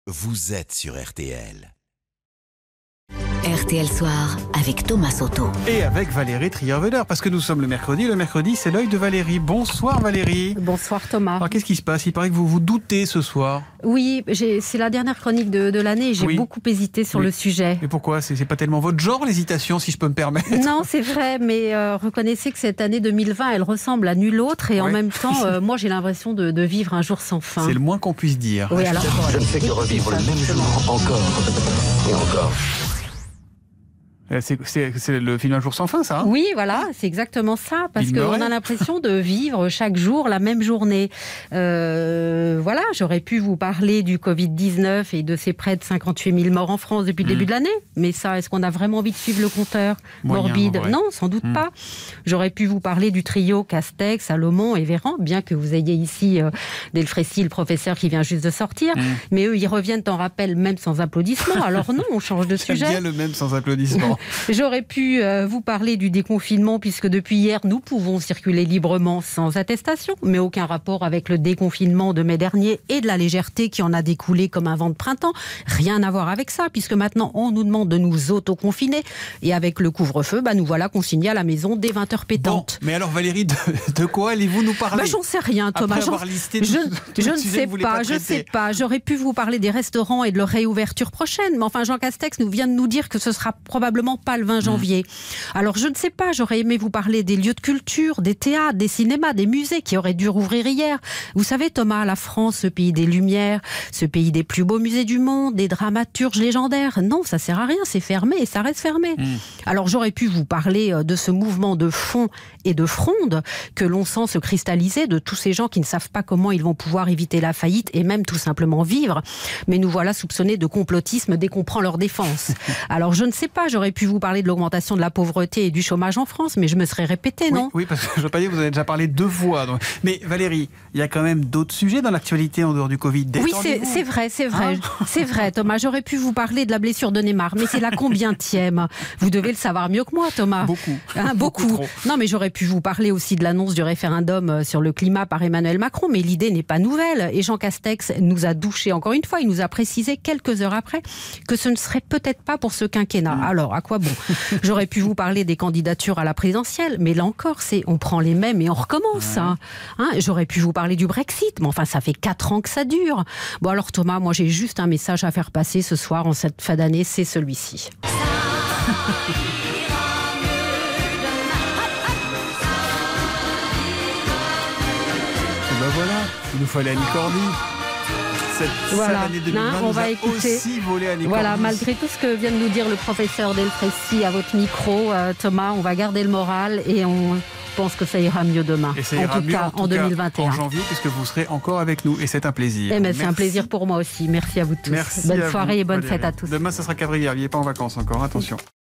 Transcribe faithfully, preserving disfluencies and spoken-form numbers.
Vous êtes sur R T L. R T L Soir avec Thomas Soto. Et avec Valérie Trierweiler, parce que nous sommes le mercredi. Le mercredi, c'est l'œil de Valérie. Bonsoir Valérie. Bonsoir Thomas. Alors qu'est-ce qui se passe? Il paraît que vous vous doutez ce soir. Oui, j'ai, c'est la dernière chronique de, de l'année et j'ai Oui. beaucoup hésité sur Oui. le sujet. Et pourquoi? c'est, c'est pas tellement votre genre, l'hésitation, si je peux me permettre. Non, c'est vrai, mais euh, reconnaissez que cette année deux mille vingt, elle ressemble à nulle autre et en Ouais. même temps, euh, moi j'ai l'impression de, de vivre un jour sans fin. C'est le moins qu'on puisse dire. Oui, alors, Je ne fais que revivre le même jour encore et encore. Euh, C'est, c'est, c'est le film Un jour sans fin, ça hein Oui, voilà, c'est exactement ça, parce Bill Murray. qu'on a l'impression de vivre chaque jour la même journée. Euh, voilà, j'aurais pu vous parler du covid dix-neuf et de ces près de cinquante-huit mille morts en France depuis le Mmh. début de l'année, mais ça, est-ce qu'on a vraiment envie de suivre le compteur Moyen, morbide? en vrai. Non, sans doute Mmh. pas. J'aurais pu vous parler du trio Castex, Salomon et Véran, bien que vous ayez ici euh, Delfrécy, le professeur qui vient juste de sortir, Mmh. mais eux, ils reviennent en rappel même sans applaudissements. Alors non, on change de J'aime sujet. bien le même sans applaudissements. J'aurais pu euh, vous parler du déconfinement puisque depuis hier, nous pouvons circuler librement sans attestation, mais aucun rapport avec le déconfinement de mai dernier et de la légèreté qui en a découlé comme un vent de printemps. Rien à voir avec ça puisque maintenant, on nous demande de nous auto-confiner et avec le couvre-feu, bah, nous voilà consignés à la maison dès vingt heures Bon, pétantes. mais alors Valérie, de, de quoi allez-vous nous parler? Bah, j'en sais rien, Thomas. Après J'en- avoir listé Je, tout- tout je le ne sujet sais que vous voulez pas, pas je traiter. sais pas. J'aurais pu vous parler des restaurants et de leur réouverture prochaine, mais enfin Jean Castex nous vient de nous dire que ce sera probablement pas le vingt janvier. Alors je ne sais pas, j'aurais aimé vous parler des lieux de culture, des théâtres, des cinémas, des musées qui auraient dû rouvrir hier. Vous savez Thomas, la France, ce pays des Lumières, ce pays des plus beaux musées du monde, des dramaturges légendaires. Non, ça sert à rien, c'est fermé et ça reste fermé. Mmh. Alors j'aurais pu vous parler euh, de ce mouvement de fond et de fronde que l'on sent se cristalliser, de tous ces gens qui ne savent pas comment ils vont pouvoir éviter la faillite et même tout simplement vivre. Mais nous voilà soupçonnés de complotisme dès qu'on prend leur défense. Alors je ne sais pas, j'aurais pu vous parler de l'augmentation de la pauvreté et du chômage en France, mais je me serais répété, Oui, non? oui, parce que je veux pas dire que vous en avez déjà parlé deux fois. donc. Mais Valérie, il y a quand même d'autres sujets dans l'actualité en dehors du Covid. Oui, c'est, Détendez-vous. c'est vrai, c'est vrai, Hein c'est vrai, Thomas. J'aurais pu vous parler de la blessure de Neymar, mais c'est la combientième? Vous devez le savoir mieux que moi, Thomas. Beaucoup. Hein, beaucoup. Beaucoup trop. Non, mais j'aurais pu vous parler aussi de l'annonce du référendum euh, sur le climat par Emmanuel Macron, mais l'idée n'est pas nouvelle. Et Jean Castex nous a douché encore une fois. Il nous a précisé quelques heures après que ce ne serait peut-être pas pour ce quinquennat. Alors, à quoi bon? J'aurais pu vous parler des candidatures à la présidentielle, mais là encore, c'est on prend les mêmes et on recommence. Hein. Hein, j'aurais pu vous parler du Brexit, mais enfin, ça fait quatre ans que ça dure. Bon, alors Thomas, moi j'ai juste un message à faire passer ce soir en cette fin d'année, c'est celui-ci. Et ben voilà, il nous fallait Annie Cordy. Cette Voilà. sale année deux mille vingt Hein, on nous va a écouter. aussi volé Annie Voilà, Cordy. malgré tout ce que vient de nous dire le professeur Delfrécy à votre micro, euh, Thomas, on va garder le moral et on pense que ça ira mieux demain. Et ça en ira tout mieux cas, en, tout en cas, deux mille vingt et un. en janvier, puisque vous serez encore avec nous. Et c'est un plaisir. Eh ben, c'est un Merci. plaisir pour moi aussi. Merci à vous tous. Merci Bonne à soirée vous, et bonne Valérie. fête à tous. Demain, ça sera quadrillard. Il n'est pas en vacances encore, attention.